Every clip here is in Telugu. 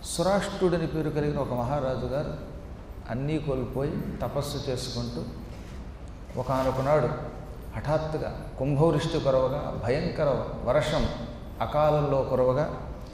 సురాష్ట్రుడని పేరు కలిగిన ఒక మహారాజు గారు అన్నీ కోల్పోయి తపస్సు చేసుకుంటూ ఒకానొకనాడు హఠాత్తుగా కుంభవృష్టి కురవగా భయంకర వర్షం అకాలంలో కురవగా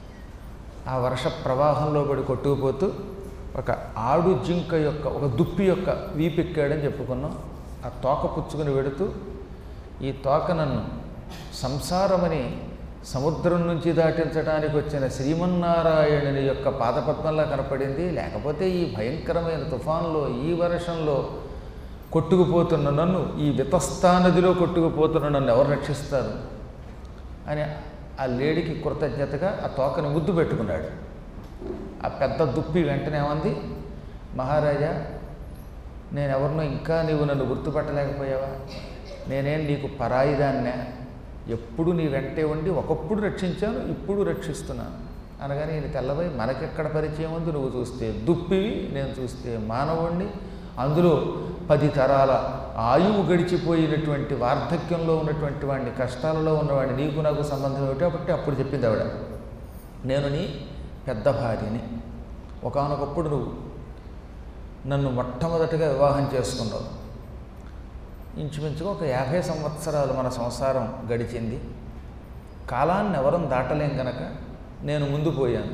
ఆ వర్ష ప్రవాహంలో పడి కొట్టుకుపోతూ ఒక ఆడు జింక యొక్క ఒక దుప్పి యొక్క వీపెక్కాడని చెప్పుకున్నాం. ఆ తోక పుచ్చుకుని వెడుతూ ఈ తోక నన్ను సంసారమని సముద్రం నుంచి దాటించడానికి వచ్చిన శ్రీమన్నారాయణుని యొక్క పాదపద్మంలా కనపడింది. లేకపోతే ఈ భయంకరమైన తుఫాన్లో ఈ వర్షంలో కొట్టుకుపోతున్న నన్ను, ఈ వితస్థా నదిలో కొట్టుకుపోతున్న నన్ను ఎవరు రక్షిస్తారు అని ఆ లేడికి కృతజ్ఞతగా ఆ తోకని ముద్దు పెట్టుకున్నాడు. ఆ పెద్ద దుప్పి వెంటనే ఏమంది, మహారాజా నేనెవరినో ఇంకా నీవు నన్ను గుర్తుపట్టలేకపోయావా? నేనేం నీకు పరాయిదాన్నే? ఎప్పుడు నీ వెంటే ఉండి ఒకప్పుడు రక్షించాను, ఇప్పుడు రక్షిస్తున్నాను అనగానే ఈయన తెల్లబోయి, మనకెక్కడ పరిచయం ఉంది? నువ్వు చూస్తే దుప్పివి, నేను చూస్తే మానవుణ్ణి, అందులో 10 తరాల ఆయువు గడిచిపోయినటువంటి వార్ధక్యంలో ఉన్నటువంటి వాడిని, కష్టాలలో ఉన్నవాడిని, నీకు నాకు సంబంధం ఏమిటో కాబట్టి అప్పుడు చెప్పింది ఆవిడ, నేను నీ పెద్ద భార్యని. ఒకానొకప్పుడు నువ్వు నన్ను మొట్టమొదటిగా వివాహం చేసుకున్నావు. ఇంచుమించుగా ఒక 50 సంవత్సరాలు మన సంసారం గడిచింది. కాలాన్ని ఎవరం దాటలేం కనుక నేను ముందు పోయాను.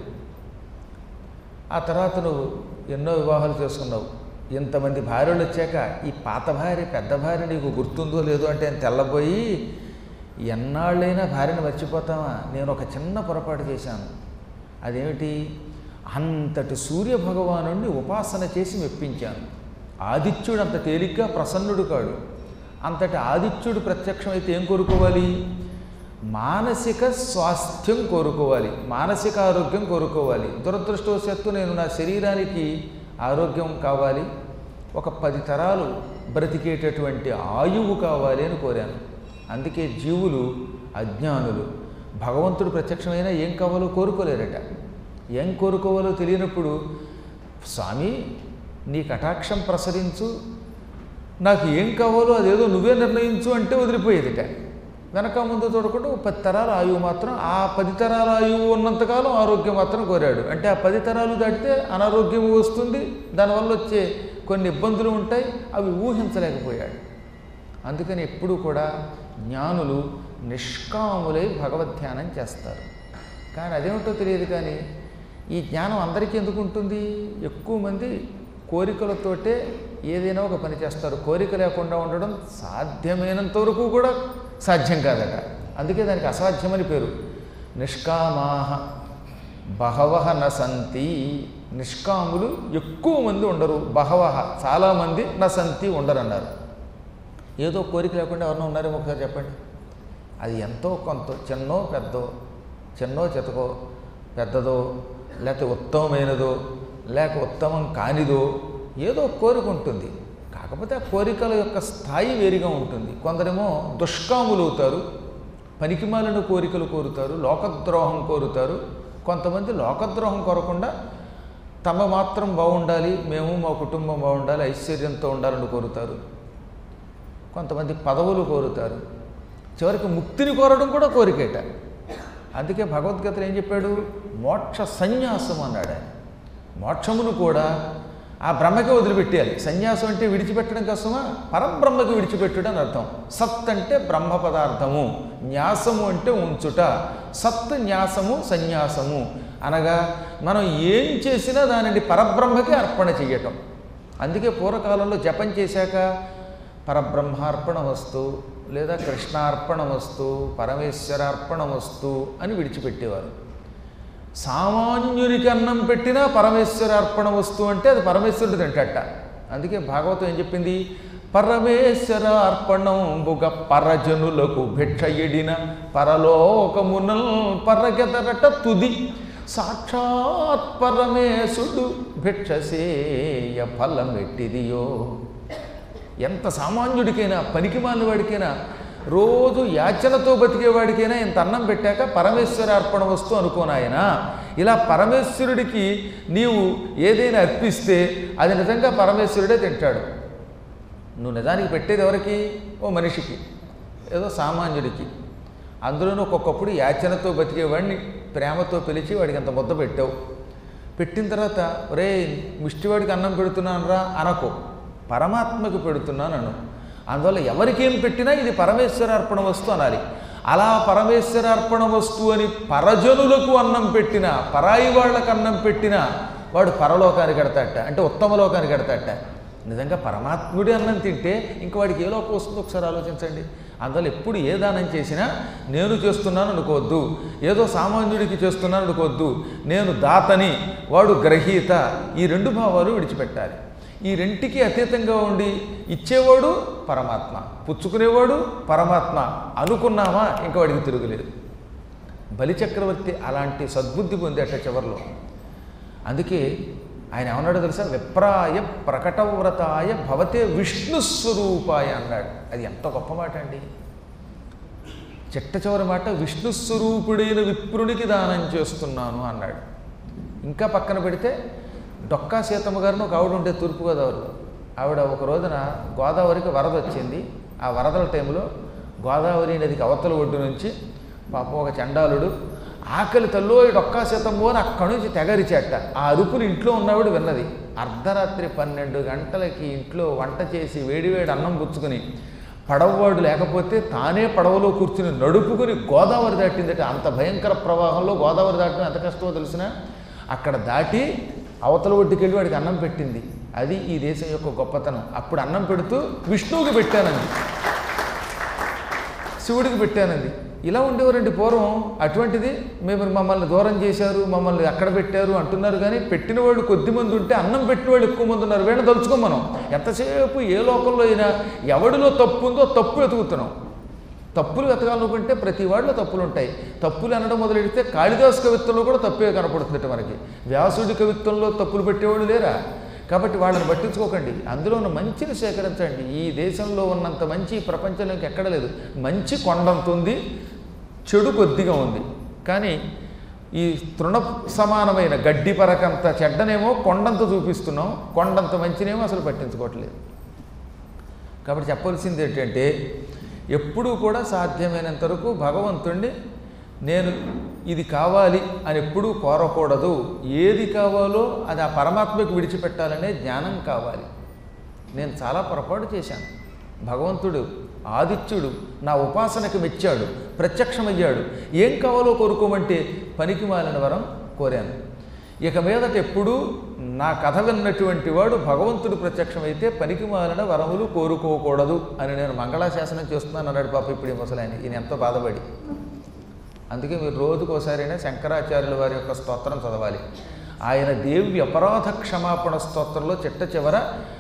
ఆ తర్వాత నువ్వు ఎన్నో వివాహాలు చేసుకున్నావు. ఇంతమంది భార్యలు వచ్చాక ఈ పాత భార్య పెద్ద భార్య నీకు గుర్తుందో లేదో అంటే నేను తెల్లబోయి, ఎన్నాళ్ళైనా భార్యను మర్చిపోతామా? నేను ఒక చిన్న పొరపాటు చేశాను. అదేమిటి? అంతటి సూర్యభగవానుడిని ఉపాసన చేసి మెప్పించాను. ఆదిత్యుడు అంత తేలిగ్గా ప్రసన్నుడు కాడు. అంతటి ఆదిత్యుడు ప్రత్యక్షమైతే ఏం కోరుకోవాలి? మానసిక స్వాస్థ్యం కోరుకోవాలి, మానసిక ఆరోగ్యం కోరుకోవాలి. దురదృష్టవశాత్తు నేను నా శరీరానికి ఆరోగ్యం కావాలి, ఒక 10 తరాలు బ్రతికేటటువంటి ఆయువు కావాలి అని కోరాను. అందుకే జీవులు అజ్ఞానులు భగవంతుడు ప్రత్యక్షమైనా ఏం కావాలో కోరుకోలేరట. ఏం కోరుకోవాలో తెలియనప్పుడు స్వామి నీ కటాక్షం ప్రసరించు, నాకు ఏం కావాలో అదేదో నువ్వే నిర్ణయించు అంటే వదిలిపోయేదిట. వెనక ముందు చూడకుండా 10 తరాల ఆయువు మాత్రం, ఆ 10 తరాల ఆయువు ఉన్నంతకాలం ఆరోగ్యం మాత్రం కోరాడు. అంటే ఆ 10 తరాలు దాటితే అనారోగ్యం వస్తుంది, దానివల్ల వచ్చే కొన్ని ఇబ్బందులు ఉంటాయి, అవి ఊహించలేకపోయాడు. అందుకని ఎప్పుడూ కూడా జ్ఞానులు నిష్కాములై భగవద్ధ్యానం చేస్తారు. కానీ అదేమిటో తెలియదు. కానీ ఈ జ్ఞానం అందరికీ ఎందుకు ఉంటుంది? ఎక్కువ మంది కోరికలతోటే ఏదైనా ఒక పని చేస్తారు. కోరిక లేకుండా ఉండడం సాధ్యమైనంత వరకు కూడా సాధ్యం కాదట. అందుకే దానికి అసాధ్యమని పేరు. నిష్కామాహ బహవః న సంతి. నిష్కాములు ఎక్కువ మంది ఉండరు, బహవః చాలామంది, న సంతి ఉండరు అన్నారు. ఏదో కోరిక లేకుండా ఎవరన్నా ఉన్నారేమో ఒకసారి చెప్పండి. అది ఎంతో కొంత, చిన్నో పెద్దో, చిన్నో చితకో, పెద్దదో, లేకపోతే ఉత్తమమైనదో, లేక ఉత్తమం కానిదో ఏదో కోరిక ఉంటుంది. కాకపోతే ఆ కోరికల యొక్క స్థాయి వేరుగా ఉంటుంది. కొందరేమో దుష్కాములు అవుతారు, పనికిమాలిన కోరికలు కోరుతారు, లోకద్రోహం కోరుతారు. కొంతమంది లోకద్రోహం కోరకుండా తమ మాత్రం బాగుండాలి, మేము మా కుటుంబం బాగుండాలి, ఐశ్వర్యంతో ఉండాలని కోరుతారు. కొంతమంది పదవులు కోరుతారు. చివరికి ముక్తిని కోరడం కూడా కోరికేట. అందుకే భగవద్గీతలో ఏం చెప్పాడు? మోక్ష సన్యాసం అన్నాడు ఆయన. మోక్షమును కూడా ఆ బ్రహ్మకే వదిలిపెట్టేయాలి. సన్యాసం అంటే విడిచిపెట్టడం కోసమా? పరబ్రహ్మకి విడిచిపెట్టడం అని అర్థం. సత్ అంటే బ్రహ్మ పదార్థము, న్యాసము అంటే ఉంచుట. సత్ న్యాసము సన్యాసము అనగా మనం ఏం చేసినా దానిని పరబ్రహ్మకి అర్పణ చెయ్యటం. అందుకే పూర్వకాలంలో జపం చేశాక పరబ్రహ్మార్పణమస్తు, లేదా కృష్ణార్పణమస్తు, పరమేశ్వరార్పణమస్తు అని విడిచిపెట్టేవారు. సామాన్యునికి అన్నం పెట్టినా పరమేశ్వర అర్పణ వస్తువు అంటే అది పరమేశ్వరుడు తింటట. అందుకే భాగవతం ఏం చెప్పింది? పరమేశ్వర అర్పణంబుగ పరజనులకు భిక్షయడిన పరలోకమునల్ పరగెదరట తుది సాక్షాత్ పరమేశుడు భిక్షసేయ ఫలమెట్టిదియో. ఎంత సామాన్యుడికైనా, పనికిమాలిన వాడికైనా, రోజు యాచనతో బతికేవాడికైనా ఇంత అన్నం పెట్టాక పరమేశ్వర అర్పణ వస్తు అనుకోనాయన. ఇలా పరమేశ్వరుడికి నీవు ఏదైనా అర్పిస్తే అది నిజంగా పరమేశ్వరుడే తింటాడు. నువ్వు నిజానికి పెట్టేది ఎవరికి? ఓ మనిషికి, ఏదో సామాన్యుడికి. అందులోనూ ఒక్కొక్కప్పుడు యాచనతో బతికేవాడిని ప్రేమతో పిలిచి వాడికి అంత ముద్ద పెట్టావు. పెట్టిన తర్వాత ఒరే ముష్టివాడికి అన్నం పెడుతున్నాను రా అనకు, పరమాత్మకి పెడుతున్నాను. అందువల్ల ఎవరికేం పెట్టినా ఇది పరమేశ్వరార్పణ వస్తువు అనాలి. అలా పరమేశ్వరార్పణ వస్తువు అని పరజనులకు అన్నం పెట్టినా, పరాయి వాళ్ళకు అన్నం పెట్టినా వాడు పరలోకానికి ఎడతాట, అంటే ఉత్తమ లోకానికి ఎడతాట. నిజంగా పరమాత్ముడి అన్నం తింటే ఇంక వాడికి ఏ లోకం వస్తుందో ఒకసారి ఆలోచించండి. అందువల్ల ఎప్పుడు ఏ దానం చేసినా నేను చేస్తున్నాను అనుకోవద్దు, ఏదో సామాన్యుడికి చేస్తున్నాను అనుకోవద్దు, నేను దాతని, వాడు గ్రహీత, ఈ రెండు భావాలు విడిచిపెట్టాలి. ఈ రెంటికి అతీతంగా ఉండి ఇచ్చేవాడు పరమాత్మ, పుచ్చుకునేవాడు పరమాత్మ అనుకున్నామా ఇంకా వాడికి తిరుగులేదు. బలిచక్రవర్తి అలాంటి సద్బుద్ధి పొందేట చివరిలో. అందుకే ఆయన ఏమన్నాడో తెలుసా, విప్రాయ ప్రకటవ్రతాయ భవతే విష్ణుస్వరూపాయ అన్నాడు. అది ఎంత గొప్ప మాట అండి. చిట్ట చివరి మాట, విష్ణుస్వరూపుడైన విప్రునికి దానం చేస్తున్నాను అన్నాడు. ఇంకా పక్కన పెడితే డొక్కా సీతమ్మ గారిని ఒక ఆవిడ ఉంటే తూర్పుగోదావరిలో, ఆవిడ ఒక రోజున గోదావరికి వరద వచ్చింది. ఆ వరదల టైంలో గోదావరి నదికి అవతల ఒడ్డు నుంచి పాపం ఒక చండాలుడు ఆకలి తల్లో డొక్కా సీతమ్మో అని అక్కడి నుంచి తెగరిచేట. ఆ అరుపులు ఇంట్లో ఉన్నవాడు విన్నది. అర్ధరాత్రి 12 గంటలకి ఇంట్లో వంట చేసి వేడివేడి అన్నం పుచ్చుకుని పడవవాడు లేకపోతే తానే పడవలో కూర్చుని నడుపుకుని గోదావరి దాటిందట. అంత భయంకర ప్రవాహంలో గోదావరి దాటడం ఎంత కష్టమో తెలిసిన. అక్కడ దాటి అవతల ఒడ్డుకెళ్ళి వాడికి అన్నం పెట్టింది. అది ఈ దేశం యొక్క గొప్పతనం. అప్పుడు అన్నం పెడుతూ విష్ణువుకి పెట్టానంది, శివుడికి పెట్టానంది. ఇలా ఉండేవారండి పూర్వం. అటువంటిది మేము మమ్మల్ని దూరం చేశారు, మమ్మల్ని అక్కడ పెట్టారు అంటున్నారు. కానీ పెట్టిన వాళ్ళు కొద్దిమంది ఉంటే అన్నం పెట్టిన వాళ్ళు ఎక్కువ మంది ఉన్నారు. వీళ్ళని తలుచుకోం మనం. ఎంతసేపు ఏ లోకంలో అయినా ఎవడిలో తప్పు ఉందో తప్పు వెతుకుతున్నాం. తప్పులు వెతకాలనుకుంటే ప్రతి వాడిలో తప్పులు ఉంటాయి. తప్పులు అనడం మొదలెడితే కాళిదాసు కవిత్వంలో కూడా తప్పే కనపడుతుందట మనకి. వ్యాసుడి కవిత్వంలో తప్పులు పెట్టేవాళ్ళు లేరా? కాబట్టి వాళ్ళని పట్టించుకోకండి. అందులో ఉన్న మంచిని సేకరించండి. ఈ దేశంలో ఉన్నంత మంచి ప్రపంచంలోకి ఎక్కడ లేదు. మంచి కొండంత ఉంది, చెడు కొద్దిగా ఉంది. కానీ ఈ తృణ సమానమైన గడ్డి పరకంత చెడ్డనేమో కొండంత చూపిస్తున్నాం, కొండంత మంచినేమో అసలు పట్టించుకోవట్లేదు. కాబట్టి చెప్పవలసింది ఏంటంటే, ఎప్పుడూ కూడా సాధ్యమైనంత వరకు భగవంతుణ్ణి నేను ఇది కావాలి అని ఎప్పుడూ కోరకూడదు. ఏది కావాలో అది ఆ పరమాత్మకు విడిచిపెట్టాలనే జ్ఞానం కావాలి. నేను చాలా పొరపాటు చేశాను. భగవంతుడు ఆదిత్యుడు నా ఉపాసనకు మెచ్చాడు, ప్రత్యక్షమయ్యాడు. ఏం కావాలో కోరుకోమంటే పనికి మాలిన వరం కోరాను. ఇక మీదట ఎప్పుడూ నా కథ విన్నటువంటి వాడు భగవంతుడు ప్రత్యక్షమైతే పనికి మాలిన వరములు కోరుకోకూడదు అని నేను మంగళాశాసనం చేస్తున్నాను అన్నాడు. పాప ఇప్పుడు ఈ ముసలాయన, ఈయన ఎంతో బాధపడి. అందుకే మీరు రోజుకోసారైనా శంకరాచార్యుల వారి యొక్క స్తోత్రం చదవాలి. ఆయన దేవి అపరాధ క్షమాపణ స్తోత్రంలో చిట్ట చివర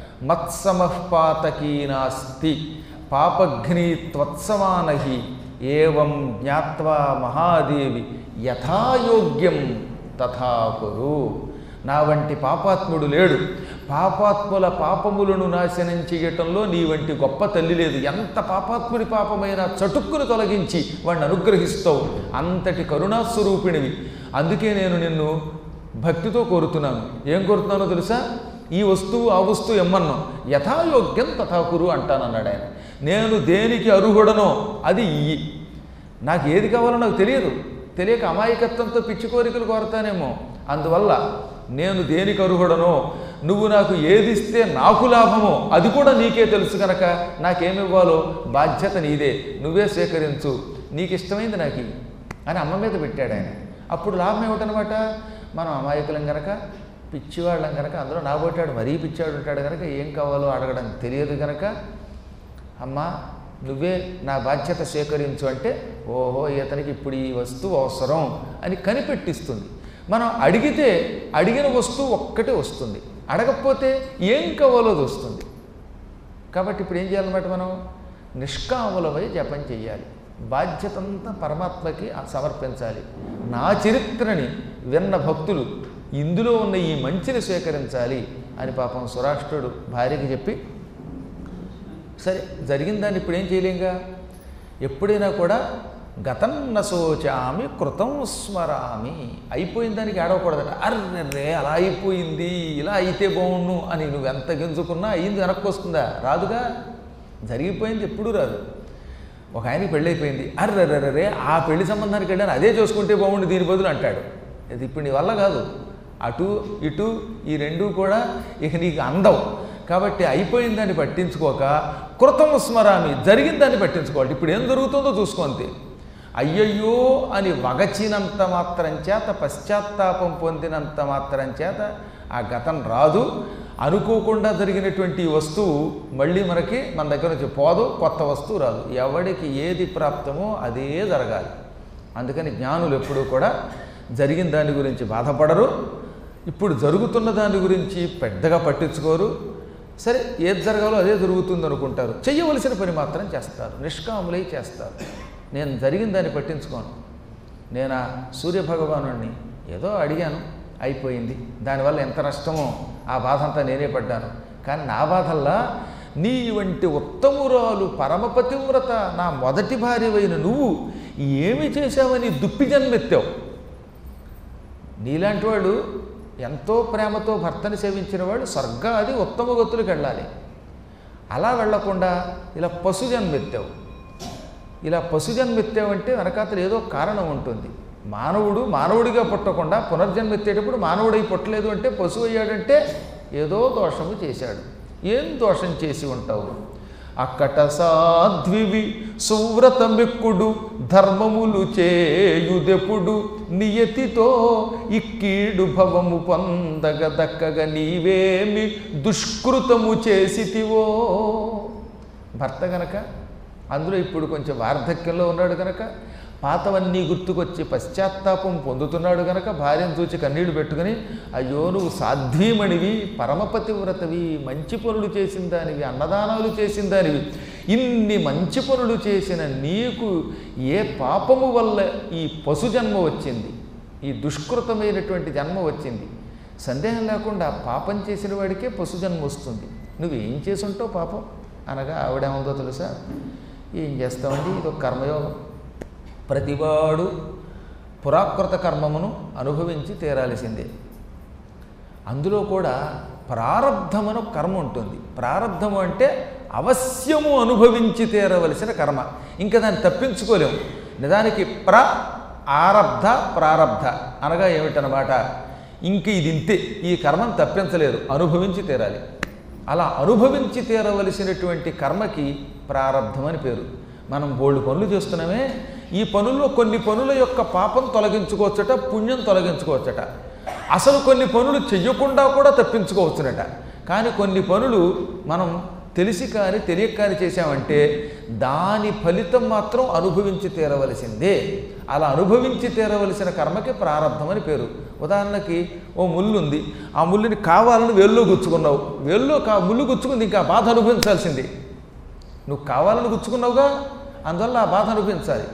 మత్సమఃపాతకీనాస్తి పాపఘ్ని త్వత్సమానహి ఏవం జ్ఞాత్వా మహాదేవి యథాయోగ్యం తథా కురు. నా వంటి పాపాత్ముడు లేడు. పాపాత్ముల పాపములను నాశనం చేయటంలో నీ వంటి గొప్ప తల్లి లేదు. ఎంత పాపాత్ముడి పాపమైనా చటుక్కును తొలగించి వాడిని అనుగ్రహిస్తావు. అంతటి కరుణాస్వరూపిణివి. అందుకే నేను నిన్ను భక్తితో కోరుతున్నాను. ఏం కోరుతున్నానో తెలుసా? ఈ వస్తువు ఆ వస్తువు ఎమ్మన్నో యథాయోగ్యం తథాకురు అంటానన్నాడు ఆయన. నేను దేనికి అర్హుడనో అది ఇయ్యి. నాకు ఏది కావాలో నాకు తెలియదు. తెలియక అమాయకత్వంతో పిచ్చి కోరికలు కోరతానేమో. అందువల్ల నేను దేనికి అర్హుడనో, నువ్వు నాకు ఏదిస్తే నాకు లాభమో అది కూడా నీకే తెలుసు కనుక నాకేమివ్వాలో బాధ్యత నీదే, నువ్వే స్వీకరించు, నీకు ఇష్టమైంది నాకు అని అమ్మ మీద పెట్టాడు ఆయన. అప్పుడు లాభం ఏమిటనమాట? మనం అమాయకులం కనుక, పిచ్చివాళ్ళం కనుక, అందులో నాబోటాడు మరీ పిచ్చివాడు ఉంటాడు కనుక ఏం కావాలో అడగడం తెలియదు కనుక, అమ్మ నువ్వే నా బాధ్యత స్వీకరించు అంటే, ఓహో ఇతనికి ఇప్పుడు ఈ వస్తువు అవసరం అని కనిపెట్టిస్తుంది. మనం అడిగితే అడిగిన వస్తువు ఒక్కటే వస్తుంది, అడగకపోతే ఏం కావాలో అది వస్తుంది. కాబట్టి ఇప్పుడు ఏం చేయాలన్నమాట? మనం నిష్కాములమై జపం చెయ్యాలి. బాధ్యత అంతా పరమాత్మకి సమర్పించాలి. నా చరిత్రని విన్న భక్తులు ఇందులో ఉన్న ఈ మంచిని స్వీకరించాలి అని పాపం సురాష్ట్రుడు భార్యకి చెప్పి, సరే జరిగిన దాన్ని ఇప్పుడు ఏం చేయలేంగా. ఎప్పుడైనా కూడా గతం నశోచామి కృతం స్మరామి, అయిపోయిన దానికి ఏడవకూడదట. అర్రే అలా అయిపోయింది, ఇలా అయితే బాగుండు అని నువ్వు ఎంత గెంజుకున్నా అయ్యింది వెనక్కి వస్తుందా? రాదుగా. జరిగిపోయింది ఎప్పుడూ రాదు. ఒక ఆయనకి పెళ్ళి అయిపోయింది, అర్రర్రే ఆ పెళ్లి సంబంధానికి వెళ్ళాను అదే చూసుకుంటే బాగుండు దీని బదులు అంటాడు. ఇది ఇప్పుడు నీ వల్ల కాదు. అటు ఇటు ఈ రెండూ కూడా ఇక నీకు అందవు. కాబట్టి అయిపోయిన దాన్ని పట్టించుకోక కృతం స్మరామి, జరిగిన దాన్ని పట్టించుకోవాలి. ఇప్పుడు ఏం జరుగుతుందో చూసుకోండి. అయ్యయ్యో అని వగచినంత మాత్రం చేత, పశ్చాత్తాపం పొందినంత మాత్రం చేత ఆ గతం రాదు. అనుకోకుండా జరిగినటువంటి ఈ వస్తువు మళ్ళీ మన దగ్గర నుంచి పోదు, కొత్త వస్తువు రాదు. ఎవడికి ఏది ప్రాప్తమో అదే జరగాలి. అందుకని జ్ఞానులు ఎప్పుడూ కూడా జరిగిన దాని గురించి బాధపడరు, ఇప్పుడు జరుగుతున్న దాని గురించి పెద్దగా పట్టించుకోరు. సరే ఏది జరగాలో అదే జరుగుతుంది అనుకుంటారు. చెయ్యవలసిన పని మాత్రం చేస్తారు, నిష్కాములై చేస్తారు. నేను జరిగిన దాన్ని పట్టించుకోను. నేను ఆ సూర్యభగవానుడిని ఏదో అడిగాను, అయిపోయింది. దానివల్ల ఎంత నష్టమో ఆ బాధ అంతా నేనే పడ్డాను. కానీ నా బాధల్లా నీ వంటి ఉత్తమురాలు పరమపతివ్రత నా మొదటి భార్యవైన నువ్వు ఏమి చేశావని దుప్పి జన్మెత్తావు. నీలాంటి వాడు ఎంతో ప్రేమతో భర్తని సేవించిన వాడు స్వర్గాది ఉత్తమ గతులకు వెళ్ళాలి. అలా వెళ్లకుండా ఇలా పశు జన్మెత్తావు. ఇలా పశు జన్మెత్తావంటే వెనకాతలు ఏదో కారణం ఉంటుంది. మానవుడు మానవుడిగా పుట్టకుండా పునర్జన్మెత్తేటప్పుడు మానవుడై పుట్టలేదు అంటే పశువు అయ్యాడంటే ఏదో దోషము చేశాడు. ఏం దోషం చేసి ఉంటావు? అక్కట సాధ్వివి సువ్రతమెక్కుడు ధర్మములు చేయుదెప్పుడు నియతితో ఇక్కీడు భవము పొందగ దక్కగా నీవేమి దుష్కృతము చేసితివో. భర్త గనక అందులో ఇప్పుడు కొంచెం వార్ధక్యంలో ఉన్నాడు కనుక పాతవన్నీ గుర్తుకొచ్చి పశ్చాత్తాపం పొందుతున్నాడు గనక భార్యను చూచి కన్నీళ్లు పెట్టుకుని, అయ్యో నువ్వు సాధ్వీమణివి, పరమపతివ్రతవి, మంచి పనులు చేసిన దానివి, అన్నదానాలు చేసిన దానివి, ఇన్ని మంచి పనులు చేసిన నీకు ఏ పాపము వల్ల ఈ పశు జన్మ వచ్చింది, ఈ దుష్కృతమైనటువంటి జన్మ వచ్చింది? సందేహం లేకుండా పాపం చేసిన వాడికే పశు జన్మ వస్తుంది. నువ్వేం చేసుంటావు పాపం అనగా ఆవిడేముందో తెలుసా? ఏం చేస్తామండి, ఇది ఒక కర్మయోగం. ప్రతివాడు పురాకృత కర్మమును అనుభవించి తీరాల్సిందే. అందులో కూడా ప్రారబ్ధమను కర్మ ఉంటుంది. ప్రారబ్ధము అంటే అవశ్యము అనుభవించి తీరవలసిన కర్మ. ఇంకా దాన్ని తప్పించుకోలేము. నిజానికి ఆరబ్ధ ప్రారబ్ధ అనగా ఏమిటనమాట, ఇంక ఇది ఇంతే, ఈ కర్మను తప్పించలేదు, అనుభవించి తీరాలి. అలా అనుభవించి తీరవలసినటువంటి కర్మకి ప్రారబ్ధం అని పేరు. మనం బోల్డు పనులు చేస్తున్నామే, ఈ పనుల్లో కొన్ని పనుల యొక్క పాపం తొలగించుకోవచ్చట, పుణ్యం తొలగించుకోవచ్చట. అసలు కొన్ని పనులు చెయ్యకుండా కూడా తప్పించుకోవచ్చునట. కానీ కొన్ని పనులు మనం తెలిసి కానీ తెలియక కానీ చేశామంటే దాని ఫలితం మాత్రం అనుభవించి తీరవలసిందే. అలా అనుభవించి తీరవలసిన కర్మకి ప్రారబ్ధం అని పేరు. ఉదాహరణకి ఓ ముళ్ళు ఉంది, ఆ ముళ్ళుని కావాలని వేల్లో గుచ్చుకున్నావు, వేల్లో ముళ్ళు గుచ్చుకుంది, ఇంకా బాధ అనుభవించాల్సింది. నువ్వు కావాలని గుచ్చుకున్నావుగా, అందువల్ల ఆ బాధ అనుభవించాలి.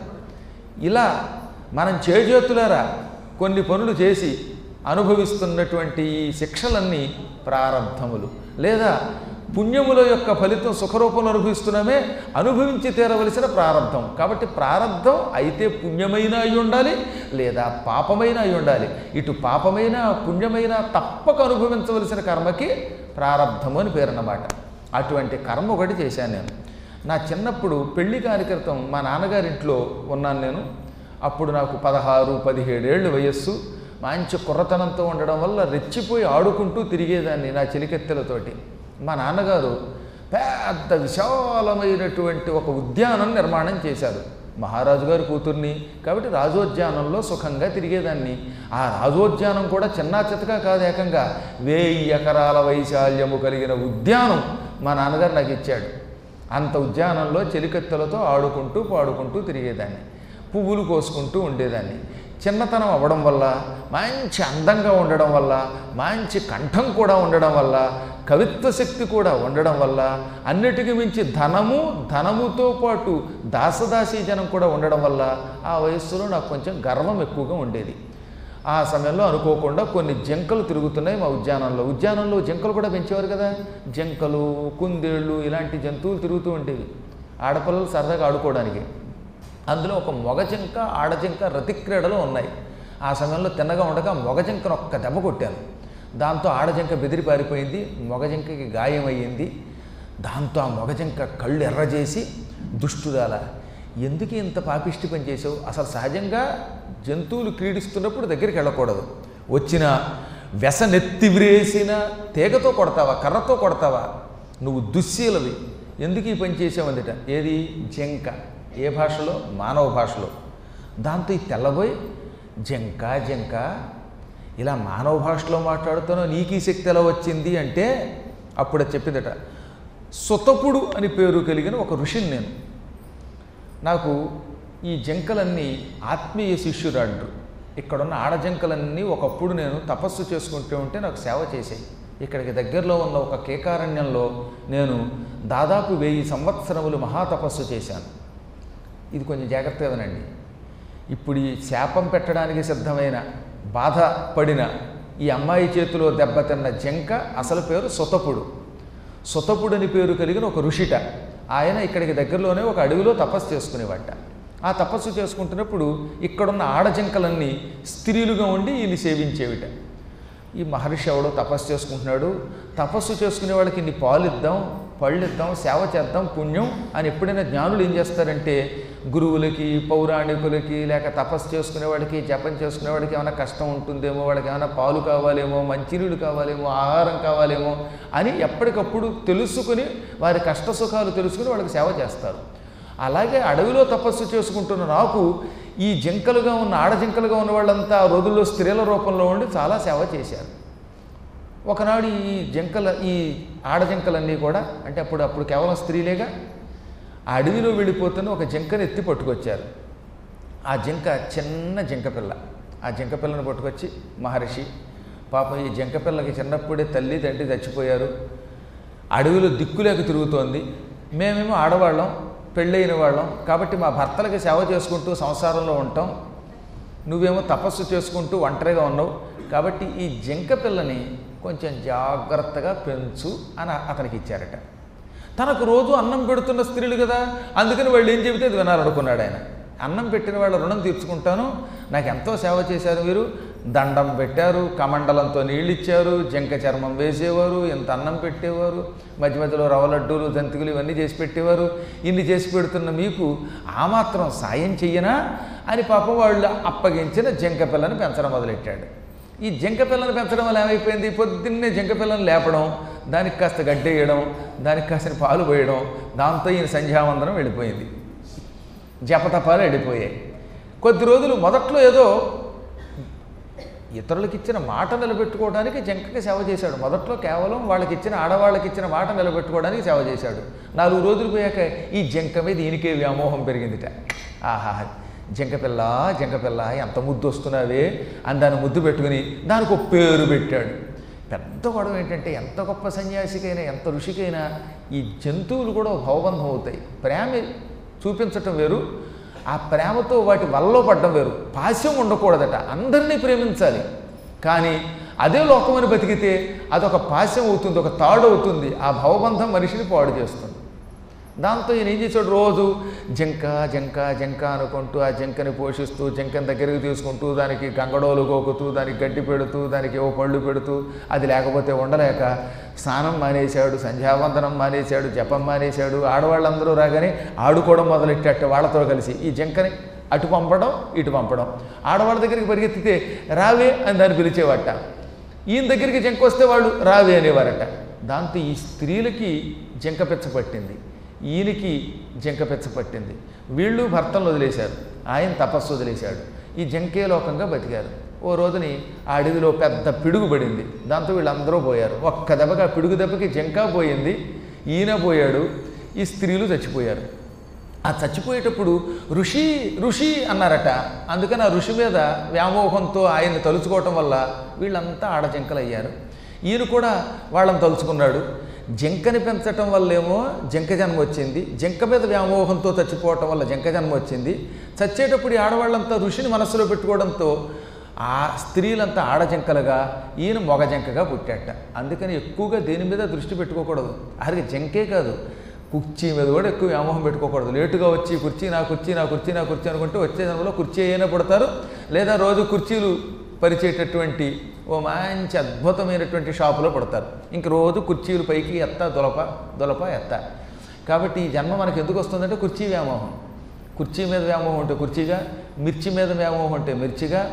ఇలా మనం చేజేతులారా కొన్ని పనులు చేసి అనుభవిస్తున్నటువంటి ఈ శిక్షలన్నీ ప్రారబ్ధములు, లేదా పుణ్యముల యొక్క ఫలితం సుఖరూపంలో అనుభవిస్తున్నామే, అనుభవించి తీరవలసిన ప్రారబ్ధం. కాబట్టి ప్రారబ్ధం అయితే పుణ్యమైన అయి ఉండాలి, లేదా పాపమైన అయి ఉండాలి. ఇటు పాపమైన పుణ్యమైన తప్పక అనుభవించవలసిన కర్మకి ప్రారబ్ధము అని పేరన్నమాట. అటువంటి కర్మ ఒకటి చేశాను నేను. నా చిన్నప్పుడు పెళ్లి కాని క్రితం మా నాన్నగారింట్లో ఉన్నాను నేను. అప్పుడు నాకు 16-17 ఏళ్ళు వయస్సు. మంచి కుర్రతనంతో ఉండడం వల్ల రెచ్చిపోయి ఆడుకుంటూ తిరిగేదాన్ని నా చెలికెత్తెలతోటి. మా నాన్నగారు పెద్ద విశాలమైనటువంటి ఒక ఉద్యానం నిర్మాణం చేశారు. మహారాజు గారి కూతుర్ని కాబట్టి రాజోద్యానంలో సుఖంగా తిరిగేదాన్ని. ఆ రాజోద్యానం కూడా చిన్నా చితకా కాదు, ఏకంగా 1000 ఎకరాల వైశాల్యము కలిగిన ఉద్యానం మా నాన్నగారు నాకు ఇచ్చాడు. అంత ఉద్యానంలో చెలికత్తెలతో ఆడుకుంటూ పాడుకుంటూ తిరిగేదాన్ని, పువ్వులు కోసుకుంటూ ఉండేదాన్ని. చిన్నతనం అవ్వడం వల్ల, మంచి అందంగా ఉండడం వల్ల, మంచి కంఠం కూడా ఉండడం వల్ల, కవిత్వ శక్తి కూడా ఉండడం వల్ల, అన్నిటికీ మించి ధనముతో పాటు దాసదాసీ జనం కూడా ఉండడం వల్ల ఆ వయస్సులో నాకు కొంచెం గర్వం ఎక్కువగా ఉండేది. ఆ సమయంలో అనుకోకుండా కొన్ని జింకలు తిరుగుతున్నాయి మా ఉద్యానంలో. ఉద్యానంలో జింకలు కూడా పెంచేవారు కదా, జింకలు, కుందేళ్ళు ఇలాంటి జంతువులు తిరుగుతూ ఉండేవి ఆడపిల్లలు సరదాగా ఆడుకోవడానికి. అందులో ఒక మొగ జింక, ఆడజింక రతిక్రీడలు ఉన్నాయి. ఆ సమయంలో తిన్నగా ఉండగా మొగ జింకను ఒక్క దెబ్బ కొట్టాను. దాంతో ఆడజింక బెదిరి పారిపోయింది, మొగ జింకకి గాయమయ్యింది. దాంతో ఆ మొగ జింక కళ్ళు ఎర్రజేసి, దుష్టురాలా, ఎందుకు ఇంత పాపిష్టి పని చేసావు? అసలు సహజంగా జంతువులు క్రీడిస్తున్నప్పుడు దగ్గరికి వెళ్ళకూడదు, వచ్చిన వెసనెత్తి విరేసిన తీగతో కొడతావా, కర్రతో కొడతావా, నువ్వు దుశ్శీలవి, ఎందుకు ఈ పని చేసావందిట. ఏది? జంక. ఏ భాషలో? మానవ భాషలో. దాంతో ఈ తెల్లబోయి జంక జంక ఇలా మానవ భాషలో మాట్లాడుతానో నీకు ఈ శక్తి ఎలా వచ్చింది అంటే అప్పుడు చెప్పిందట, సుతపుడు అని పేరు కలిగిన ఒక ఋషిని నేను. నాకు ఈ జంకలన్నీ ఆత్మీయ శిష్యురాళ్ళు. ఇక్కడున్న ఆడజంకలన్నీ ఒకప్పుడు నేను తపస్సు చేసుకుంటూ ఉంటే నాకు సేవ చేశాయి. ఇక్కడికి దగ్గరలో ఉన్న ఒక కేకారణ్యంలో నేను దాదాపు 1000 సంవత్సరములు మహాతపస్సు చేశాను. ఇది కొంచెం జాగ్రత్తగా వినండి. ఇప్పుడు ఈ శాపం పెట్టడానికి సిద్ధమైన బాధపడిన ఈ అమ్మాయి చేతిలో దెబ్బతిన్న జంక అసలు పేరు సుతపుడు. సుతపుడు అని పేరు కలిగిన ఒక ఋషిట. ఆయన ఇక్కడికి దగ్గరలోనే ఒక అడవిలో తపస్సు చేసుకునేవాట. ఆ తపస్సు చేసుకుంటున్నప్పుడు ఇక్కడున్న ఆడజంకలన్నీ స్త్రీలుగా ఉండి ఈయన్ని సేవించేవిట. ఈ మహర్షి ఎవడో తపస్సు చేసుకుంటున్నాడు, తపస్సు చేసుకునే వాళ్ళకి ఇన్ని పాలు ఇద్దాం, పళ్ళు ఇద్దాం, సేవ చేద్దాం, పుణ్యం అని ఎప్పుడైనా జ్ఞానులు ఏం చేస్తారంటే గురువులకి, పౌరాణికులకి, లేక తపస్సు చేసుకునే వాడికి, జపం చేసుకునే వాడికి ఏమైనా కష్టం ఉంటుందేమో, వాళ్ళకి ఏమైనా పాలు కావాలేమో, మంచినీళ్ళు కావాలేమో, ఆహారం కావాలేమో అని ఎప్పటికప్పుడు తెలుసుకుని వారి కష్ట సుఖాలు తెలుసుకుని వాళ్ళకి సేవ చేస్తారు. అలాగే అడవిలో తపస్సు చేసుకుంటున్న నాకు ఈ జింకలుగా ఉన్న ఆడజింకలుగా ఉన్న వాళ్ళంతా ఆ రోజుల్లో స్త్రీల రూపంలో ఉండి చాలా సేవ చేశారు. ఒకనాడు ఈ ఆడజింకలన్నీ కూడా అంటే అప్పుడు కేవలం స్త్రీలేగా ఆ అడవిలో వెళ్ళిపోతున్న ఒక జింకను ఎత్తి పట్టుకొచ్చారు. ఆ జింక చిన్న జింకపిల్ల. ఆ జింకపిల్లను పట్టుకొచ్చి మహర్షి పాపం ఈ జింకపిల్లకి చిన్నప్పుడే తల్లి తండ్రి చచ్చిపోయారు, అడవిలో దిక్కులేక తిరుగుతోంది, మేమేమో ఆడవాళ్ళం, పెళ్ళైన వాళ్ళం, కాబట్టి మా భర్తలకి సేవ చేసుకుంటూ సంసారంలో ఉంటాం, నువ్వేమో తపస్సు చేసుకుంటూ ఒంటరిగా ఉన్నావు, కాబట్టి ఈ జింక పిల్లని కొంచెం జాగ్రత్తగా పెంచు అని అతనికి ఇచ్చారట. తనకు రోజు అన్నం పెడుతున్న స్త్రీలు కదా, అందుకని వాళ్ళు ఏం చెబితే అది వినాలనుకున్నాడు ఆయన. అన్నం పెట్టిన వాళ్ళ రుణం తీర్చుకుంటాను, నాకు ఎంతో సేవ చేశారు మీరు, దండం పెట్టారు, కమండలంతో నీళ్ళు ఇచ్చారు, జింక చర్మం వేసేవారు, ఎంత అన్నం పెట్టేవారు, మధ్య మధ్యలో రవ్వ లడ్డూలు, జంతికలు ఇవన్నీ చేసి పెట్టేవారు, ఇన్ని చేసి పెడుతున్న మీకు ఆ మాత్రం సాయం చెయ్యనా అని పాపం వాళ్ళు అప్పగించిన జింక పిల్లని పెంచడం మొదలెట్టాడు. ఈ జింక పిల్లని పెంచడం వల్ల ఏమైపోయింది, పొద్దున్నే జింక పిల్లని లేపడం, దానికి కాస్త గడ్డేయడం, దానికి కాస్త పాలు పోయడం, దాంతో ఈయన సంధ్యావందనం వెళ్ళిపోయింది, జపతపాలు వెళ్ళిపోయాయి. కొద్ది రోజులు మొదట్లో ఏదో ఇతరులకు ఇచ్చిన మాట నిలబెట్టుకోవడానికి జింకకి సేవ చేశాడు. మొదట్లో కేవలం వాళ్ళకి ఇచ్చిన ఆడవాళ్ళకి ఇచ్చిన మాట నిలబెట్టుకోవడానికి సేవ చేశాడు. 4 రోజులు పోయాక ఈ జింక మీద ఈయనకే వ్యామోహం పెరిగిందిట. ఆహా, జింకపిల్ల జింకపిల్ల ఎంత ముద్దు వస్తున్నావే అని దాన్ని ముద్దు పెట్టుకుని దానికి ఒక పేరు పెట్టాడు. పెద్ద గొడవ ఏంటంటే ఎంత గొప్ప సన్యాసికైనా ఎంత ఋషికైనా ఈ జంతువులు కూడా భవబంధం అవుతాయి. ప్రేమ చూపించటం వేరు, ఆ ప్రేమతో వాటి వలలో పడ్డం వేరు. పాశ్యం ఉండకూడదట, అందరినీ ప్రేమించాలి. కానీ అదే లోకమని బతికితే అదొక పాశ్యం అవుతుంది, ఒక తాడు అవుతుంది, ఆ భవబంధం మనిషిని పాడు చేస్తుంది. దాంతో ఈయన ఏం చేశాడు, రోజు జింక జింక జింక అనుకుంటూ ఆ జింకని పోషిస్తూ, జింకని దగ్గరికి తీసుకుంటూ, దానికి గంగడోలు గోకుతూ, దానికి గడ్డి పెడుతూ, దానికి ఏవో పళ్ళు పెడుతూ, అది లేకపోతే ఉండలేక స్నానం మానేశాడు, సంధ్యావందనం మానేశాడు, జపం మానేశాడు. ఆడవాళ్ళందరూ రాగానే ఆడుకోవడం మొదలెట్టేట వాళ్ళతో కలిసి ఈ జింకని అటు పంపడం ఇటు పంపడం. ఆడవాళ్ళ దగ్గరికి పరిగెత్తితే రావే అని దాన్ని పిలిచేవాట, ఈయన దగ్గరికి జింక వస్తే వాళ్ళు రావే అనేవారట. దాంతో ఈ స్త్రీలకి జింక పెచ్చ పట్టింది, ఈయనకి జింక పెచ్చ పట్టింది. వీళ్ళు భర్తలను వదిలేశారు, ఆయన తపస్సు వదిలేశాడు. ఈ జింకే లోకంగా బతికారు. ఓ రోజుని ఆ అడవిలో పెద్ద పిడుగు పడింది, దాంతో వీళ్ళందరూ పోయారు. ఒక్క దెబ్బకి ఆ పిడుగు దెబ్బకి జింక పోయింది, ఈయన పోయాడు, ఈ స్త్రీలు చచ్చిపోయారు. ఆ చచ్చిపోయేటప్పుడు ఋషి ఋషి అన్నారట. అందుకని ఆ ఋషి మీద వ్యామోహంతో ఆయన్ని తలుచుకోవటం వల్ల వీళ్ళంతా ఆడజింకలు అయ్యారు. ఈయన కూడా వాళ్ళని తలుచుకున్నాడు. జింకని పెంచటం వల్లేమో జింక జన్మ వచ్చింది, జింక మీద వ్యామోహంతో చచ్చిపోవటం వల్ల జింక జన్మ వచ్చింది. చచ్చేటప్పుడు ఈ ఆడవాళ్ళంతా ఋషిని మనస్సులో పెట్టుకోవడంతో ఆ స్త్రీలంతా ఆడజింకలుగా, ఈయన మొగ జింకగా పుట్టాట. అందుకని ఎక్కువగా దేని మీద దృష్టి పెట్టుకోకూడదు. అసలు జింకే కాదు, కుర్చీ మీద కూడా ఎక్కువ వ్యామోహం పెట్టుకోకూడదు. లేటుగా వచ్చి కుర్చీ నా కుర్చీ నా కుర్చీ నా కుర్చీ అనుకుంటే వచ్చే జన్మలో కుర్చీ అయినా పుడతారు, లేదా రోజు కుర్చీలు పరిచేటటువంటి ఓ మంచి అద్భుతమైనటువంటి షాపులో పడతారు. ఇంక రోజు కుర్చీలు పైకి ఎత్త దొలప దొలప ఎత్త. కాబట్టి ఈ జన్మ మనకు ఎందుకు వస్తుందంటే కుర్చీ వ్యామోహం. కుర్చీ మీద వ్యామోహం ఉంటే కుర్చీగా, మిర్చి మీద వ్యామోహం ఉంటే మిర్చిగా,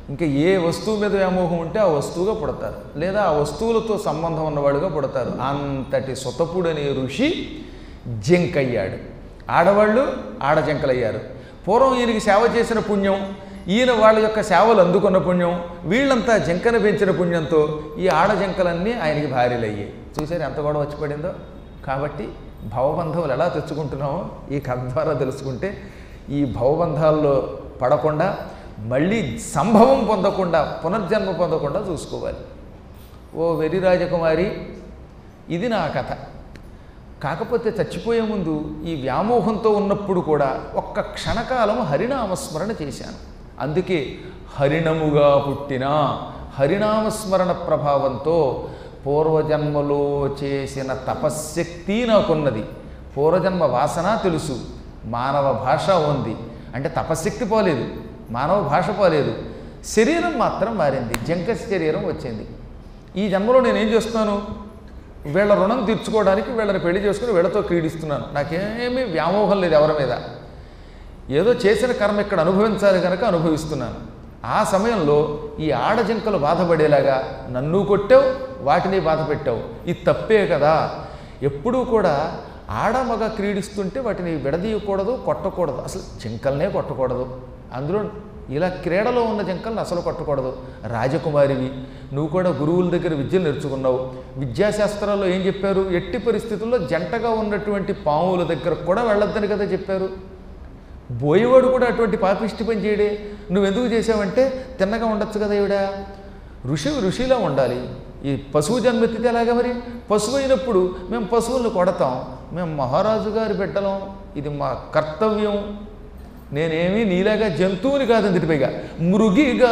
ఇంకా ఏ వస్తువు మీద వ్యామోహం ఉంటే ఆ వస్తువుగా పుడతారు, లేదా ఆ వస్తువులతో సంబంధం ఉన్నవాడుగా పుడతారు. అంతటి సుతపుడనే ఋషి జంకయ్యాడు. ఆడవాళ్ళు ఆడజంకలయ్యారు. పూర్వం ఈయనకి సేవ చేసిన పుణ్యం, ఈయన వాళ్ళ యొక్క సేవలు అందుకున్న పుణ్యం, వీళ్ళంతా జంకన పెంచిన పుణ్యంతో ఈ ఆడజంకలన్నీ ఆయనకి భార్యలయ్యాయి. చూసారు ఎంత గొడవ వచ్చి పడిందో. కాబట్టి భవబంధములు ఎలా తెచ్చుకుంటున్నామో ఈ కథ ద్వారా తెలుసుకుంటే ఈ భవబంధాల్లో పడకుండా మళ్ళీ సంభవం పొందకుండా పునర్జన్మ పొందకుండా చూసుకోవాలి. ఓ వెర్రి రాజకుమారి, ఇది నా కథ. కాకపోతే చచ్చిపోయే ముందు ఈ వ్యామోహంతో ఉన్నప్పుడు కూడా ఒక్క క్షణకాలం హరినామస్మరణ చేశాను. అందుకే హరిణముగా పుట్టిన హరినామస్మరణ ప్రభావంతో పూర్వజన్మలో చేసిన తపశ్శక్తి నాకున్నది. పూర్వజన్మ వాసన తెలుసు, మానవ భాష ఉంది. అంటే తపశ్శక్తి పోలేదు, మానవ భాష పోలేదు, శరీరం మాత్రం మారింది, జంక శరీరం వచ్చింది. ఈ జన్మలో నేనేం చేస్తున్నాను? వీళ్ళ రుణం తీర్చుకోవడానికి వీళ్ళని పెళ్లి చేసుకుని వీళ్ళతో క్రీడిస్తున్నాను. నాకేమీ వ్యామోహం లేదు ఎవరి మీద. ఏదో చేసిన కర్మ ఇక్కడ అనుభవించాలి కనుక అనుభవిస్తున్నాను. ఆ సమయంలో ఈ ఆడజింకలు బాధపడేలాగా నన్ను కొట్టావు, వాటిని బాధ పెట్టావు. ఇది తప్పే కదా. ఎప్పుడూ కూడా ఆడ మగ క్రీడిస్తుంటే వాటిని విడదీయకూడదు, కొట్టకూడదు. అసలు జింకలనే కొట్టకూడదు. అందులో ఇలా క్రీడలో ఉన్న జింకలను అసలు కొట్టకూడదు. రాజకుమారివి, నువ్వు కూడా గురువుల దగ్గర విద్యలు నేర్చుకున్నావు. విద్యాశాస్త్రాల్లో ఏం చెప్పారు? ఎట్టి పరిస్థితుల్లో జంటగా ఉన్నటువంటి పాముల దగ్గర కూడా వెళ్ళొద్దని కదా చెప్పారు. బోయేవాడు కూడా అటువంటి పాపిష్టి పని చేయడే. నువ్వెందుకు చేసావంటే తిన్నగా ఉండొచ్చు కదా ఈవిడ. ఋషిలా ఉండాలి. ఈ పశువు జన్మెత్తితే ఎలాగా మరి? పశువు అయినప్పుడు మేము పశువులను కొడతాం. మేము మహారాజు గారి బిడ్డలం, ఇది మా కర్తవ్యం. నేనేమీ నీలాగా జంతువుని కాదు, అందుటిపైగా మృగిగా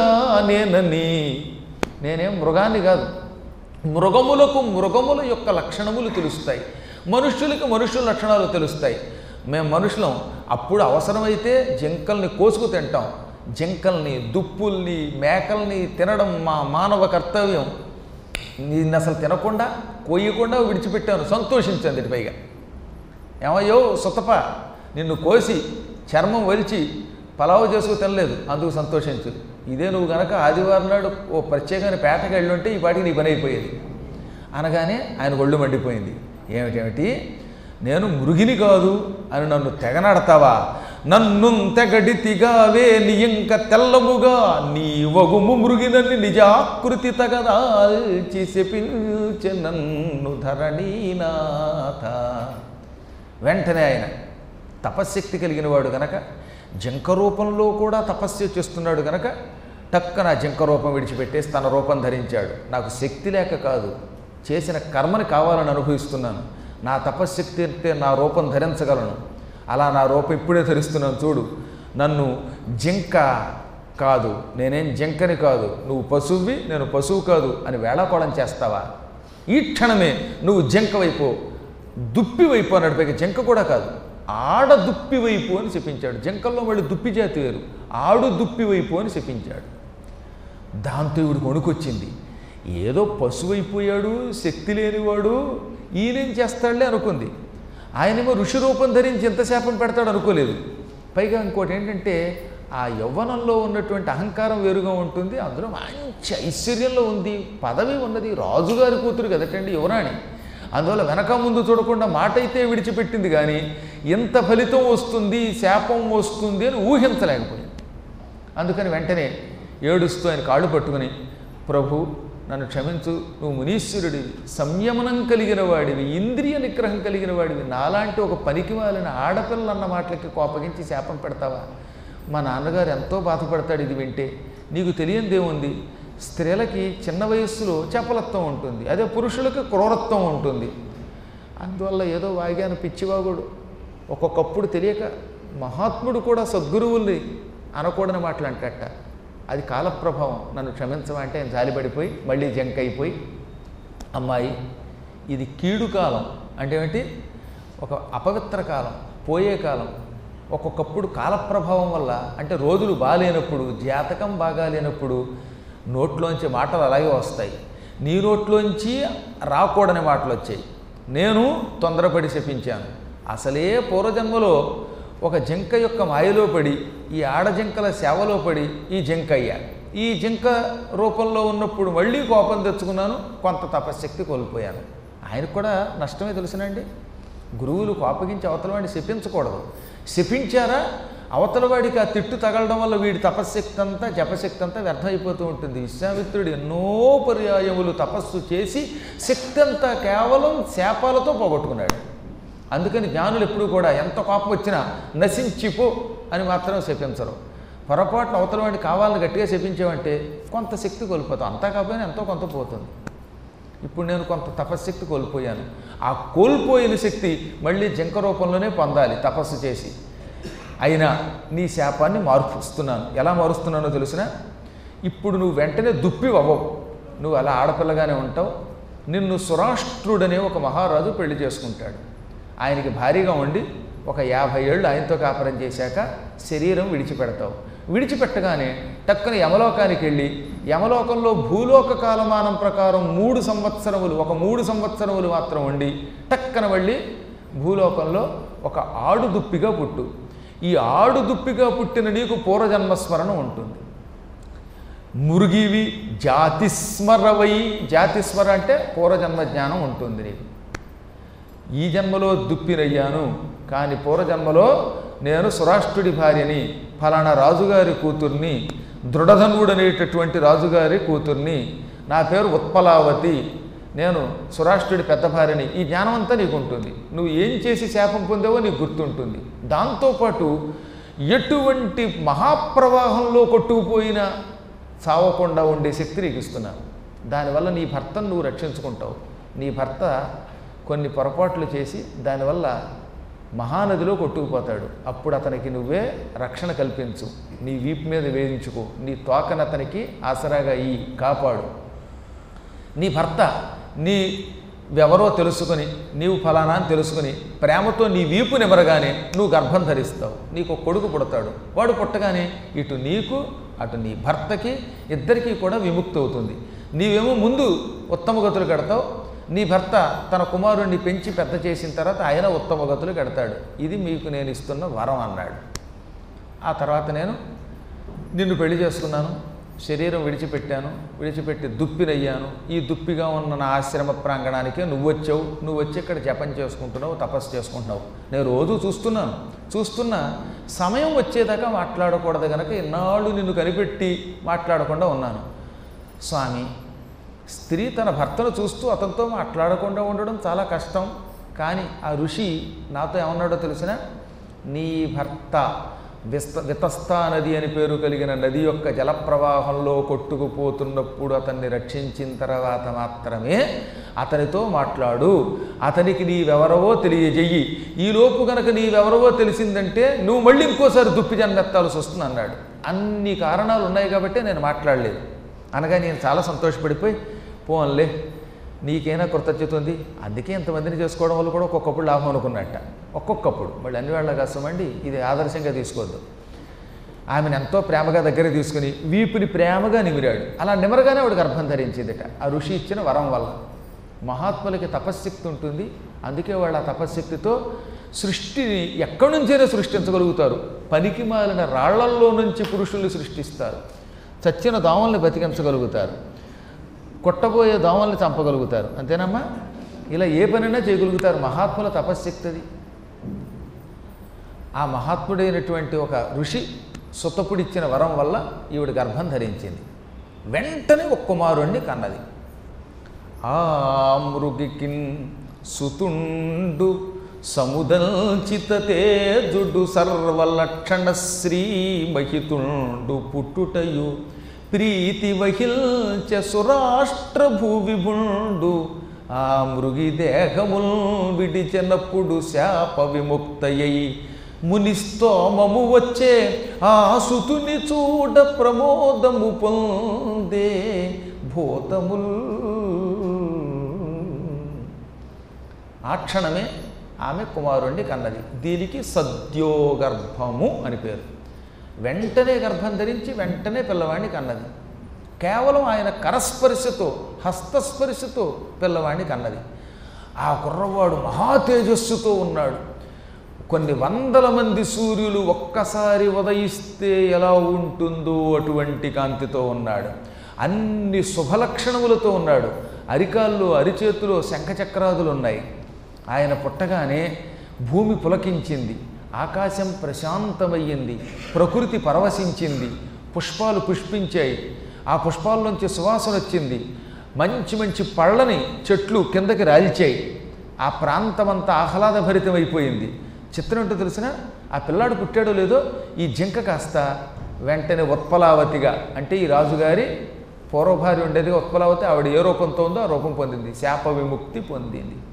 నేనేం మృగాన్ని కాదు. మృగములకు మృగముల యొక్క లక్షణములు తెలుస్తాయి, మనుష్యులకు మనుష్యుల లక్షణాలు తెలుస్తాయి. మేము మనుషులం. అప్పుడు అవసరమైతే జింకల్ని కోసుకు తింటాం. జింకల్ని, దుప్పుల్ని, మేకల్ని తినడం మా మానవ కర్తవ్యం. నిన్ను అసలు తినకుండా కోయకుండా విడిచిపెట్టాను, సంతోషించాను. దీనిపైగా ఏమయ్యో సుతప, నిన్ను కోసి చర్మం వలిచి పలావు చేసుకు తినలేదు, అందుకు సంతోషించు. ఇదే నువ్వు కనుక ఆదివారం నాడు ఓ ప్రత్యేకమైన పేటకి వెళ్ళి ఉంటే ఈ పాటికి నీ పని అయిపోయేది అనగానే ఆయన ఒళ్ళు మండిపోయింది. ఏమిటేమిటి, నేను మృగిని కాదు అని నన్ను తెగనడతావా? నన్ను తెగడితిగావే నీ ఇంక తెల్లముగా నీ వగుము మృగినన్ని నిజాకృతి తగదాల్చి శపించె నన్ను ధరణీనాథ. వెంటనే ఆయన తపశ్శక్తి కలిగిన వాడు గనక, జింక రూపంలో కూడా తపస్సు చేస్తున్నాడు గనక టక్కన జింక రూపం విడిచిపెట్టేసి తన రూపం ధరించాడు. నాకు శక్తి లేక కాదు, చేసిన కర్మని కావాలని అనుభవిస్తున్నాను. నా తపశ్శక్తి అంటే నా రూపం ధరించగలను. అలా నా రూపం ఇప్పుడే ధరిస్తున్నాను చూడు. నన్ను జింక కాదు, నేనేం జింకని కాదు, నువ్వు పశువువి, నేను పశువు కాదు అని వేళాకోళం చేస్తావా? ఈ క్షణమే నువ్వు జింక వైపు, దుప్పి వైపు అన్నాడు. పైకి జింక కూడా కాదు, ఆడ దుప్పి వైపు అని చెప్పించాడు. జింకల్లో మళ్ళీ దుప్పి జాతి వేరు, ఆడు దుప్పి వైపు అని చెప్పించాడు. దాంతో ఇవిడికి వణుకొచ్చింది. ఏదో పశువు అయిపోయాడు, శక్తి లేనివాడు, ఈయనేం చేస్తాడులే అనుకుంది. ఆయనేమో ఋషి రూపం ధరించి ఎంత శాపం పెడతాడు అనుకోలేదు. పైగా ఇంకోటి ఏంటంటే ఆ యవ్వనంలో ఉన్నటువంటి అహంకారం వేరుగా ఉంటుంది, అందులో మంచి ఐశ్వర్యంలో ఉంది, పదవి ఉన్నది, రాజుగారి కూతురు కదటండి యువరాణి. అందువల్ల వెనక ముందు చూడకుండా మాట అయితే విడిచిపెట్టింది, కానీ ఎంత ఫలితం వస్తుంది, శాపం వస్తుంది అని ఊహించలేకపోయింది. అందుకని వెంటనే ఏడుస్తూ ఆయన కాళ్ళు పట్టుకుని, ప్రభు నన్ను క్షమించు, నువ్వు మునీశ్వరుడివి, సంయమనం కలిగిన వాడివి, ఇంద్రియ నిగ్రహం కలిగిన వాడివి, నాలాంటి ఒక పనికి వాళ్ళని ఆడపిల్ల అన్న మాటలకి కోపగించి శాపం పెడతావా? మా నాన్నగారు ఎంతో బాధపడతాడు ఇది వింటే. నీకు తెలియందేముంది, స్త్రీలకి చిన్న వయస్సులో చపలత్వం ఉంటుంది, అదే పురుషులకి క్రూరత్వం ఉంటుంది. అందువల్ల ఏదో వాగాను పిచ్చివాగుడు. ఒక్కొక్కప్పుడు తెలియక మహాత్ముడు కూడా సద్గురువుల్ని అనకూడని మాటలు అంటట. అది కాలప్రభావం, నన్ను క్షమించవా అంటే ఆయన జాలిపడిపోయి మళ్ళీ జంక్ అయిపోయి, అమ్మాయి ఇది కీడు కాలం అంటే ఏమిటి, ఒక అపవిత్ర కాలం, పోయే కాలం. ఒక్కొక్కప్పుడు కాలప్రభావం వల్ల, అంటే రోజులు బాగాలేనప్పుడు, జాతకం బాగాలేనప్పుడు నోట్లోంచి మాటలు అలాగే వస్తాయి. నీ నోట్లోంచి రాకూడని మాటలు వచ్చాయి. నేను తొందరపడి శపించాను. అసలే పూర్వజన్మలో ఒక జింక యొక్క మాయలో పడి, ఈ ఆడజింకల సేవలో పడి ఈ జింక అయ్యా. ఈ జింక రూపంలో ఉన్నప్పుడు మళ్ళీ కోపం తెచ్చుకున్నాను, కొంత తపశ్శక్తి కోల్పోయాను. ఆయనకు కూడా నష్టమే తెలుసునండి. గురువులు కోపగించి అవతల వాడిని శపించకూడదు. శపించారా అవతల వాడికి ఆ తిట్టు తగలడం వల్ల వీడి తపశ్శక్తి అంతా జపశక్తి అంతా వ్యర్థమైపోతూ ఉంటుంది. విశ్వామిత్రుడు ఎన్నో పర్యాయములు తపస్సు చేసి శక్తి అంతా కేవలం శాపాలతో పోగొట్టుకున్నాడు. అందుకని జ్ఞానులు ఎప్పుడూ కూడా ఎంత కోపం వచ్చినా నశించిపో అని మాత్రం శపించరు. పొరపాటున అవతల వాడిని కావాలని గట్టిగా శపించామంటే కొంత శక్తి కోల్పోతాం. అంతా కాకపోయినా ఎంతో కొంత పోతుంది. ఇప్పుడు నేను కొంత తపశ్శక్తి కోల్పోయాను. ఆ కోల్పోయిన శక్తి మళ్ళీ జింక రూపంలోనే పొందాలి తపస్సు చేసి. అయినా నీ శాపాన్ని మారుస్తున్నాను. ఎలా మారుస్తున్నానో తెలిసినా, ఇప్పుడు నువ్వు వెంటనే దుప్పివవ్వవు. నువ్వు అలా ఆడపిల్లగానే ఉంటావు. నిన్ను సురాష్ట్రుడనే ఒక మహారాజు పెళ్లి చేసుకుంటాడు. ఆయనకి భారీగా ఉండి ఒక 50 ఏళ్ళు ఆయనతో కాపురం చేశాక శరీరం విడిచిపెడతావు. విడిచిపెట్టగానే టక్కున యమలోకానికి వెళ్ళి యమలోకంలో భూలోక కాలమానం ప్రకారం 3 సంవత్సరములు, ఒక 3 సంవత్సరములు మాత్రం ఉండి టక్కన వెళ్ళి భూలోకంలో ఒక ఆడుదుప్పిగా పుట్టు. ఈ ఆడుదుప్పిగా పుట్టిన నీకు పూర్వజన్మస్మరణ ఉంటుంది. మురుగివి జాతిస్మరవై, జాతిస్మర అంటే పూర్వజన్మ జ్ఞానం ఉంటుంది నీకు. ఈ జన్మలో దుప్పినయ్యాను, కానీ పూర్వజన్మలో నేను సురాష్ట్రుడి భార్యని, ఫలానా రాజుగారి కూతుర్ని, దృఢధనుడు అనేటటువంటి రాజుగారి కూతుర్ని, నా పేరు ఉత్పలావతి, నేను సురాష్ట్రుడి పెద్ద భార్యని. ఈ జ్ఞానం అంతా నీకు ఉంటుంది. నువ్వు ఏం చేసి శాపం పొందావో నీకు గుర్తుంటుంది. దాంతోపాటు ఎటువంటి మహాప్రవాహంలో కొట్టుకుపోయినా చావకుండా ఉండే శక్తి నీకు ఇస్తున్నాను. దానివల్ల నీ భర్తను నువ్వు రక్షించుకుంటావు. నీ భర్త కొన్ని పొరపాట్లు చేసి దానివల్ల మహానదిలో కొట్టుకుపోతాడు. అప్పుడు అతనికి నువ్వే రక్షణ కల్పించు. నీ వీపు మీద వేయించుకో. నీ తోకను అతనికి ఆసరాగా కాపాడు. నీ భర్త నీవెవరో తెలుసుకొని, నీవు ఫలానా అని తెలుసుకొని ప్రేమతో నీ వీపు నిమరగానే నువ్వు గర్భం ధరిస్తావు. నీకు ఒక కొడుకు పుడతాడు. వాడు పుట్టగానే ఇటు నీకు అటు నీ భర్తకి ఇద్దరికీ కూడా విముక్తి అవుతుంది. నీవేమో ముందు ఉత్తమ గతులు కడతావు. నీ భర్త తన కుమారుణ్ణి పెంచి పెద్ద చేసిన తర్వాత ఆయన ఉత్తమ గతులు కడతాడు. ఇది మీకు నేను ఇస్తున్న వరం అన్నాడు. ఆ తర్వాత నేను నిన్ను పెళ్లి చేసుకున్నాను, శరీరం విడిచిపెట్టాను, విడిచిపెట్టి దుప్పినయ్యాను. ఈ దుప్పిగా ఉన్న నా ఆశ్రమ ప్రాంగణానికే నువ్వు వచ్చావు. నువ్వు వచ్చి ఇక్కడ జపం చేసుకుంటున్నావు, తపస్సు చేసుకుంటున్నావు. నేను రోజు చూస్తున్నా సమయం వచ్చేదాకా మాట్లాడకూడదు కనుక ఇన్నాళ్ళు నిన్ను కనిపెట్టి మాట్లాడకుండా ఉన్నాను. స్వామి, స్త్రీ తన భర్తను చూస్తూ అతనితో మాట్లాడకుండా ఉండడం చాలా కష్టం. కానీ ఆ ఋషి నాతో ఏమన్నాడో తెలిసిన, నీ భర్త వితస్తా నది అని పేరు కలిగిన నది యొక్క జలప్రవాహంలో కొట్టుకుపోతున్నప్పుడు అతన్ని రక్షించిన తర్వాత మాత్రమే అతనితో మాట్లాడు. అతనికి నీవెవరవో తెలియజెయ్యి. ఈలోపు కనుక నీవెవరవో తెలిసిందంటే నువ్వు మళ్ళీ ఇంకోసారి దుప్పి జన్మెత్తాల్సి వస్తుంది అన్నాడు. అన్ని కారణాలు ఉన్నాయి కాబట్టి నేను మాట్లాడలేదు. అనగా నేను చాలా సంతోషపడిపోయి, పోన్లే నీకైనా కృతజ్ఞత ఉంది, అందుకే ఇంతమందిని చేసుకోవడం వల్ల కూడా ఒక్కొక్కప్పుడు లాభం అనుకున్నట్ట. ఒక్కొక్కప్పుడు మళ్ళీ అన్ని వాళ్ళ కష్టమండి. ఇది ఆదర్శంగా తీసుకోవద్దు. ఆమెను ఎంతో ప్రేమగా దగ్గర తీసుకుని వీపుని ప్రేమగా నిమిరాడు. అలా నిమరగానే వాడు గర్భం ధరించిందిట. ఆ ఋషి ఇచ్చిన వరం వల్ల. మహాత్ములకి తపశ్శక్తి ఉంటుంది. అందుకే వాళ్ళు ఆ తపశ్శక్తితో సృష్టిని ఎక్కడి నుంచైనా సృష్టించగలుగుతారు. పనికి మాలిన రాళ్లల్లో నుంచి పురుషుల్ని సృష్టిస్తారు. చచ్చిన దోమల్ని బతికించగలుగుతారు. కొట్టబోయే దోమల్ని చంపగలుగుతారు. అంతేనమ్మా? ఇలా ఏ పనైనా చేయగలుగుతారు. మహాత్ముల తపశ్శక్తిది. ఆ మహాత్ముడైనటువంటి ఒక ఋషి సుతపుడిచ్చిన వరం వల్ల ఈవిడ గర్భం ధరించింది. వెంటనే ఒక కుమారుణ్ణి కన్నది. ఆ మృగికిన్ సుతుండు సముదల్చిత తేజుడు సర్వలక్షణ శ్రీ మహితుండు పుట్టుటయు ప్రీతి వహిల్చ సురాష్ట్ర భూవిభుండు ఆ మృగి దేహముల్ విడిచెనప్పుడు శాప విముక్తయై మునిస్తోమము వచ్చే ఆ సుతుని చూడ ప్రమోదము పొందే భూతముల్. ఆ క్షణమే ఆమె కుమారుణ్ణి కన్నది. దీనికి సద్యోగర్భము అని పేరు. వెంటనే గర్భం ధరించి వెంటనే పిల్లవాడిని కన్నది. కేవలం ఆయన కరస్పర్శతో, హస్తస్పర్శతో పిల్లవాడిని కన్నది. ఆ కుర్రవాడు మహా తేజస్సుతో ఉన్నాడు. కొన్ని వందల మంది సూర్యులు ఒక్కసారి ఉదయిస్తే ఎలా ఉంటుందో అటువంటి కాంతితో ఉన్నాడు. అన్ని శుభలక్షణములతో ఉన్నాడు. అరికాల్లో అరిచేతిలో శంఖచక్రాదులు ఉన్నాయి. ఆయన పుట్టగానే భూమి పులకించింది, ఆకాశం ప్రశాంతమయ్యింది, ప్రకృతి పరవశించింది, పుష్పాలు పుష్పించాయి, ఆ పుష్పాల్లోంచి సువాసన వచ్చింది, మంచి మంచి పళ్ళని చెట్లు కిందకి రాల్చాయి. ఆ ప్రాంతమంతా ఆహ్లాదభరితమైపోయింది. చిత్రం ఏంటో తెలిసిన, ఆ పిల్లాడు పుట్టాడో లేదో ఈ జింక కాస్త వెంటనే ఉత్పలావతిగా, అంటే ఈ రాజుగారి పూర్వభార్య ఉండేది ఉత్పలావతి, ఆవిడ ఏ రూపంతో ఉందో ఆ రూపం పొందింది, శాప విముక్తి పొందింది.